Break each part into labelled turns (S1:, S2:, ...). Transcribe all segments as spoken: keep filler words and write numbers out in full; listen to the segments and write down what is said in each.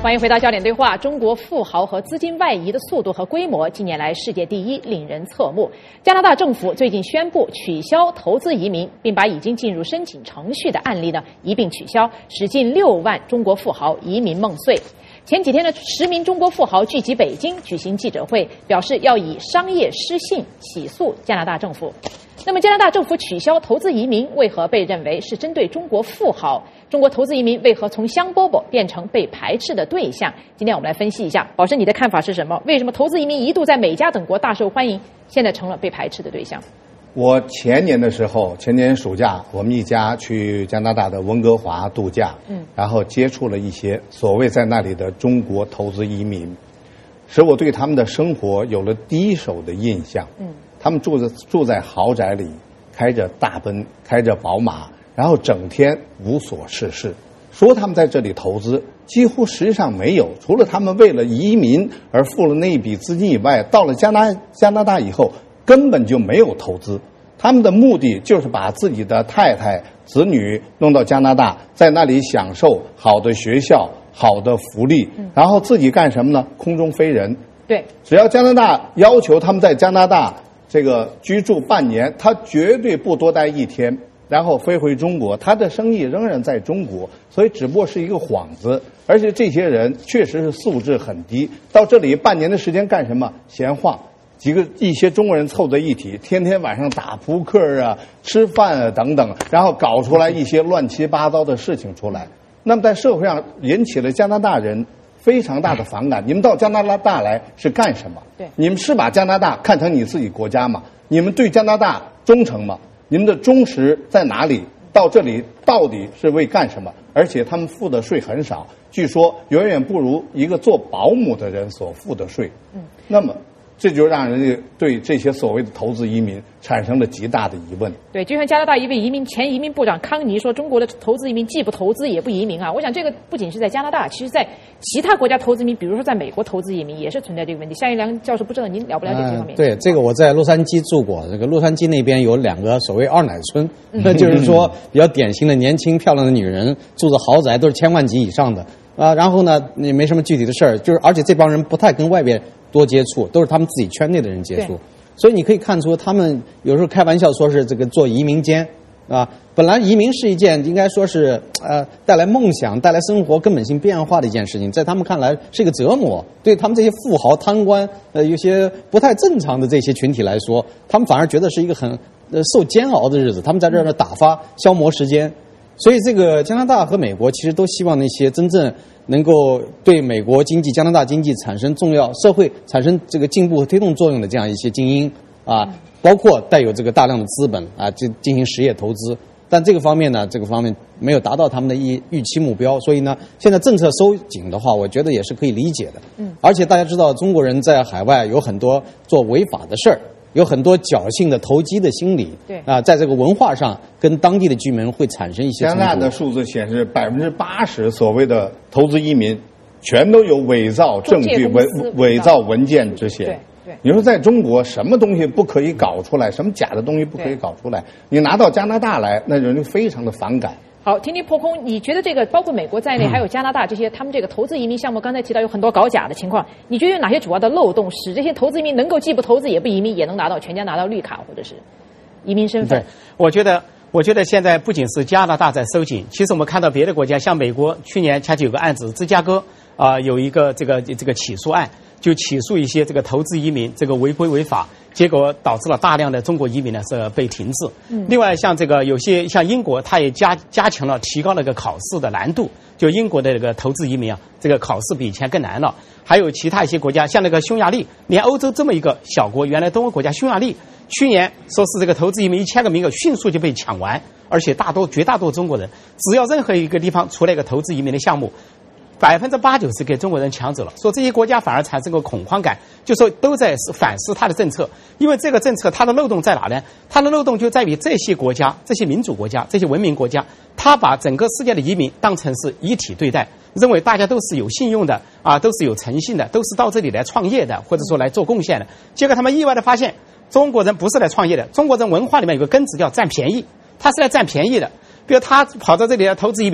S1: 欢迎回到焦点对话。中国富豪和资金外移的速度和规模近年来世界第一，令人侧目。加拿大政府最近宣布取消投资移民，并把已经进入申请程序的案例呢一并取消，使近六万中国富豪移民梦碎。前几天呢，十名中国富豪聚集北京举行记者会，表示要以商业失信起诉加拿大政府。那么加拿大政府取消投资移民，为何被认为是针对中国富豪？中国投资移民为何从香饽饽变成被排斥的对象？今天我们来分析一下，宝生你的看法是什么？为什么投资移民一度在美加等国大受欢迎，现在成了被排斥的对象？
S2: 我前年的时候，前年暑假，我们一家去加拿大的温哥华度假，嗯，然后接触了一些所谓在那里的中国投资移民，使我对他们的生活有了第一手的印象。嗯，他们住在住在豪宅里，开着大奔，开着宝马，然后整天无所事事。说他们在这里投资，几乎实际上没有，除了他们为了移民而付了那一笔资金以外，到了加拿加拿大以后，根本就没有投资。他们的目的就是把自己的太太、子女弄到加拿大，在那里享受好的学校、好的福利，然后自己干什么呢？空中飞人。
S1: 对，
S2: 只要加拿大要求他们在加拿大这个居住半年，他绝对不多待一天，然后飞回中国，他的生意仍然在中国，所以只不过是一个幌子。而且这些人确实是素质很低，到这里半年的时间干什么？闲晃。几个一些中国人凑在一起，天天晚上打扑克啊、吃饭啊等等，然后搞出来一些乱七八糟的事情出来。那么在社会上引起了加拿大人非常大的反感。你们到加拿大来是干什么？
S1: 对，
S2: 你们是把加拿大看成你自己国家吗？你们对加拿大忠诚吗？你们的忠实在哪里？到这里到底是为干什么？而且他们付的税很少，据说远远不如一个做保姆的人所付的税。嗯，那么这就让人对这些所谓的投资移民产生了极大的疑问。
S1: 对，就像加拿大一位移民前移民部长康尼说，中国的投资移民既不投资也不移民啊。我想这个不仅是在加拿大，其实在其他国家投资移民，比如说在美国投资移民也是存在这个问题。夏一良教授，不知道您了不了解这方面？
S3: 呃、对，这个我在洛杉矶住过，这个洛杉矶那边有两个所谓二奶村，那、嗯、就是说比较典型的年轻漂亮的女人住着豪宅，都是千万级以上的啊。然后呢，也没什么具体的事儿，就是而且这帮人不太跟外边多接触，都是他们自己圈内的人接触，所以你可以看出他们有时候开玩笑说是这个做移民监啊。本来移民是一件应该说是呃带来梦想、带来生活根本性变化的一件事情，在他们看来是一个折磨。对他们这些富豪、贪官，呃，有些不太正常的这些群体来说，他们反而觉得是一个很呃受煎熬的日子。他们在这儿打发消磨时间。所以这个加拿大和美国其实都希望那些真正能够对美国经济、加拿大经济产生重要社会产生这个进步和推动作用的这样一些精英啊，包括带有这个大量的资本啊，就进行实业投资。但这个方面呢，这个方面没有达到他们的预预期目标，所以呢，现在政策收紧的话，我觉得也是可以理解的。嗯，而且大家知道，中国人在海外有很多做违法的事儿。有很多侥幸的投机的心理，
S1: 对
S3: 啊，在这个文化上跟当地的居民会产生一些冲突。
S2: 加拿大的数字显示，百分之八十所谓的投资移民，全都有伪造证据、伪伪造文件这些。
S1: 对对，
S2: 你说在中国，什么东西不可以搞出来？什么假的东西不可以搞出来？你拿到加拿大来，那人就非常的反感。
S1: 好，听听破空，你觉得这个包括美国在内，还有加拿大这些，他们这个投资移民项目，刚才提到有很多搞假的情况，你觉得有哪些主要的漏洞，使这些投资移民能够既不投资也不移民，也能拿到全家拿到绿卡或者是移民身份？
S4: 对，我觉得，我觉得现在不仅是加拿大在收紧，其实我们看到别的国家，像美国，去年恰恰有个案子，芝加哥啊、呃、有一个这个这个起诉案，就起诉一些这个投资移民这个违规违法。结果导致了大量的中国移民呢是被停滞。嗯，另外像这个有些像英国，它也加加强了提高了个考试的难度，就英国的这个投资移民啊，这个考试比以前更难了。还有其他一些国家，像那个匈牙利，连欧洲这么一个小国，原来东欧国家匈牙利，去年说是这个投资移民一千个名额迅速就被抢完，而且大多绝大多数中国人，只要任何一个地方出来一个投资移民的项目，百分之八九是给中国人抢走了，说这些国家反而产生个恐慌感，就说都在反思它的政策，因为这个政策它的漏洞在哪呢？它的漏洞就在于这些国家、这些民主国家、这些文明国家，它把整个世界的移民当成是一体对待，认为大家都是有信用的啊，都是有诚信的，都是到这里来创业的，或者说来做贡献的。结果他们意外的发现，中国人不是来创业的，中国人文化里面有个根子叫占便宜，他是来占便宜的。比如他跑到这里来投资移民了，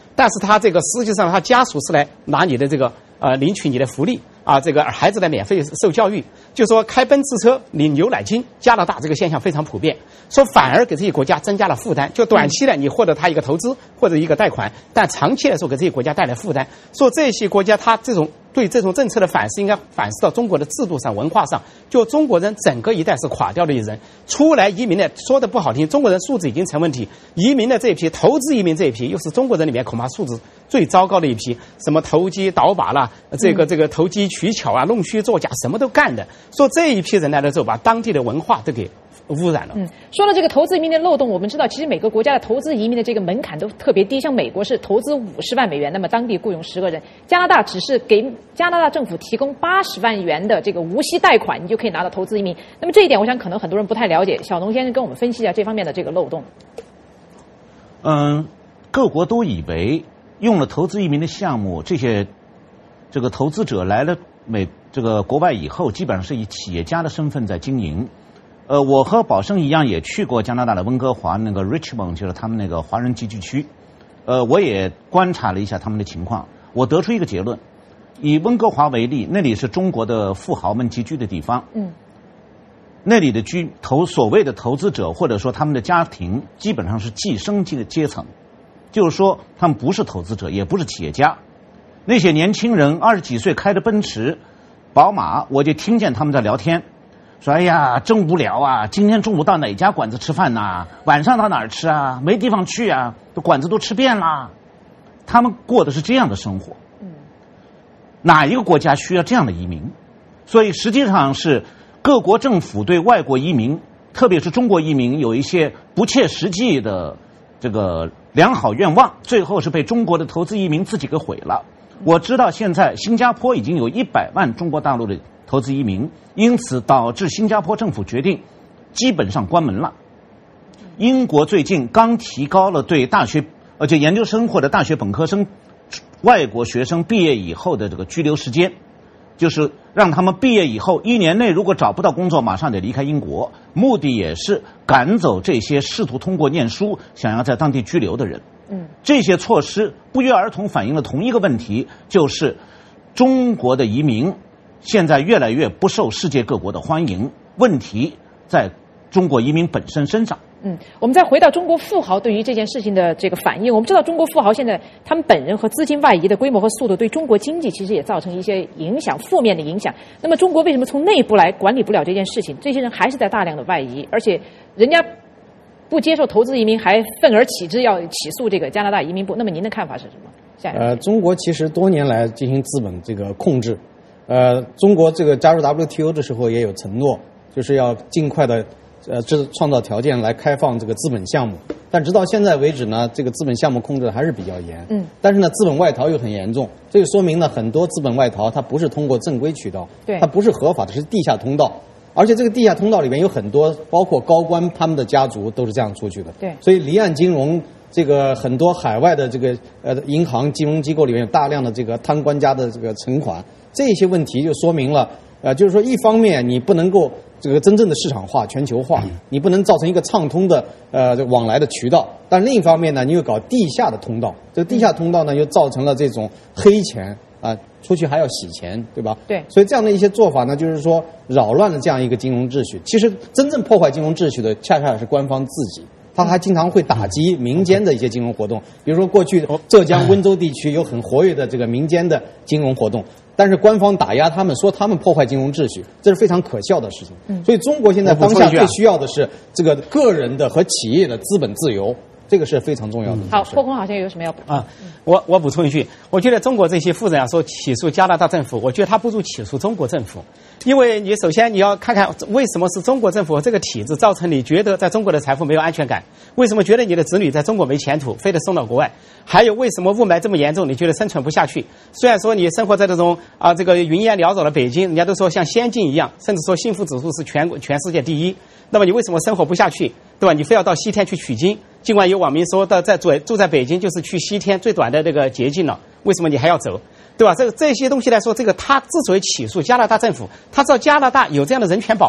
S4: 但是他这个实际上他家属是来拿你的这个呃领取你的福利啊，这个孩子来免费受教育，就说开奔驰车领牛奶金，加拿大这个现象非常普遍，说反而给这些国家增加了负担，就短期的你获得他一个投资或者一个贷款，但长期来说给这些国家带来负担，说这些国家他这种对这种政策的反思应该反思到中国的制度上、文化上，就中国人整个一代是垮掉的一人，出来移民的说的不好听，中国人素质已经成问题，移民的这一批，投资移民这一批又是中国人里面恐怕素质最糟糕的一批，什么投机倒把啦，这个这个投机取巧啊，弄虚作假，什么都干的。说这一批人来了之后，把当地的文化都给污染了。
S1: 嗯，说了这个投资移民的漏洞，我们知道，其实每个国家的投资移民的这个门槛都特别低，像美国是投资五十万美元，那么当地雇佣十个人；加拿大只是给加拿大政府提供八十万元的这个无息贷款，你就可以拿到投资移民。那么这一点，我想可能很多人不太了解。小农先生跟我们分析一下这方面的这个漏洞。
S5: 嗯，各国都以为用了投资移民的项目，这些这个投资者来了美这个国外以后，基本上是以企业家的身份在经营。呃，我和宝生一样，也去过加拿大的温哥华那个 Richmond， 就是他们那个华人集聚区。呃，我也观察了一下他们的情况，我得出一个结论：以温哥华为例，那里是中国的富豪们集聚的地方。嗯。那里的居投所谓的投资者，或者说他们的家庭，基本上是寄生阶阶层，就是说他们不是投资者，也不是企业家。那些年轻人二十几岁开着奔驰、宝马，我就听见他们在聊天，说：“哎呀，真无聊啊！今天中午到哪家馆子吃饭呐？晚上到哪儿吃啊？没地方去啊，这馆子都吃遍了。”他们过的是这样的生活。嗯，哪一个国家需要这样的移民？所以实际上是各国政府对外国移民，特别是中国移民，有一些不切实际的这个良好愿望，最后是被中国的投资移民自己给毁了。我知道现在新加坡已经有一百万中国大陆的投资移民，因此导致新加坡政府决定基本上关门了。英国最近刚提高了对大学而且研究生或者大学本科生外国学生毕业以后的这个居留时间，就是让他们毕业以后一年内如果找不到工作，马上得离开英国，目的也是赶走这些试图通过念书想要在当地居留的人。嗯，这些措施不约而同反映了同一个问题，就是中国的移民现在越来越不受世界各国的欢迎，问题在中国移民本身身上。
S1: 嗯，我们再回到中国富豪对于这件事情的这个反应。我们知道中国富豪现在他们本人和资金外移的规模和速度对中国经济其实也造成一些影响，负面的影响。那么中国为什么从内部来管理不了这件事情？这些人还是在大量的外移，而且人家不接受投资移民，还愤而起之要起诉这个加拿大移民部。那么您的看法是什么？下一个。
S3: 呃，中国其实多年来进行资本这个控制，呃，中国这个加入 W T O 的时候也有承诺，就是要尽快的呃制创造条件来开放这个资本项目。但直到现在为止呢，这个资本项目控制还是比较严。嗯。但是呢，资本外逃又很严重，这就说明呢，很多资本外逃它不是通过正规渠道，对，它不是合法的，是地下通道。而且这个地下通道里面有很多，包括高官他们的家族都是这样出去的。对，所以离岸金融这个很多海外的这个呃银行金融机构里面有大量的这个贪官家的这个存款，这些问题就说明了，呃，就是说一方面你不能够这个真正的市场化、全球化，你不能造成一个畅通的呃往来的渠道，但另一方面呢，你又搞地下的通道，这个地下通道呢又造成了这种黑钱啊。出去还要洗钱，对吧？对，所以这样的一些做法呢，就是说扰乱了这样一个金融秩序。其实真正破坏金融秩序的，恰恰是官方自己。他还经常会打击民间的一些金融活动，比如说过去浙江温州地区有很活跃的这个民间的金融活动，但是官方打压他们，说他们破坏金融秩序，这是非常可笑的事情。嗯，所以中国现在当下最需要的是这个个人的和企业的资本自由。这个是非常重要的。
S1: 好，破空好像有什么要补充
S4: 啊？我我补充一句，我觉得中国这些富人啊说起诉加拿大政府，我觉得他不如起诉中国政府，因为你首先你要看看为什么是中国政府这个体制造成你觉得在中国的财富没有安全感，为什么觉得你的子女在中国没前途，非得送到国外，还有为什么雾霾这么严重，你觉得生存不下去？虽然说你生活在这种啊这个云烟缭绕的北京，人家都说像仙境一样，甚至说幸福指数是全全世界第一，那么你为什么生活不下去，对吧？你非要到西天去取经？尽管有网民说到在住住在北京就是去西天最短的这个捷径了，为什么你还要走，对吧？这个这些东西来说，这个他之所以起诉加拿大政府，他知道加拿大有这样的人权保障，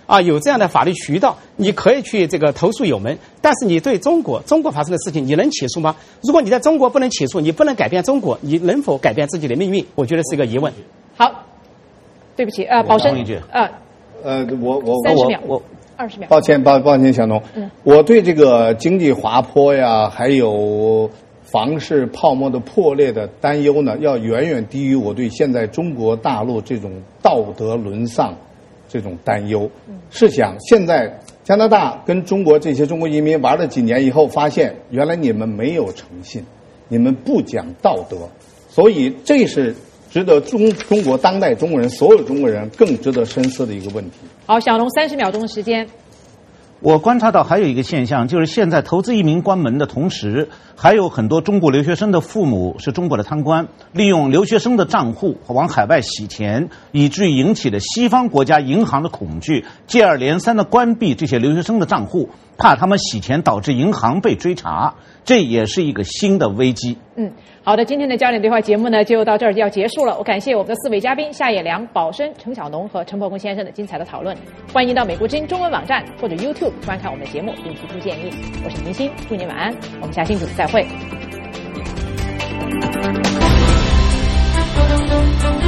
S4: 啊，有这样的法律渠道，你可以去这个投诉有门。但是你对中国中国发生的事情，你能起诉吗？如果你在中国不能起诉，你不能改变中国，你能否改变自己的命运？我觉得是一个疑问。
S1: 好，对不起，呃，宝生，呃，
S2: 呃，我我
S1: 三十秒，
S2: 我
S1: 二十秒。
S2: 抱歉，抱抱歉，小农，
S1: 嗯，
S2: 我对这个经济滑坡呀，还有房市泡沫的破裂的担忧呢，要远远低于我对现在中国大陆这种道德沦丧这种担忧。试想，现在加拿大跟中国这些中国移民玩了几年以后，发现原来你们没有诚信，你们不讲道德，所以这是值得中中国当代中国人所有中国人更值得深思的一个问题。
S1: 好，小龙三十秒钟的时间。
S5: 我观察到还有一个现象，就是现在投资移民关门的同时，还有很多中国留学生的父母是中国的贪官，利用留学生的账户往海外洗钱，以至于引起了西方国家银行的恐惧，接二连三的关闭这些留学生的账户，怕他们洗钱导致银行被追查，这也是一个新的危机。
S1: 嗯，好的，今天的焦点对话节目呢就到这儿就要结束了。我感谢我们的四位嘉宾夏野良、宝生、陈小农和陈伯公先生的精彩的讨论。欢迎到美国之音中文网站或者 YouTube 观看我们的节目并提出建议。我是明星，祝您晚安，我们下星期五再会。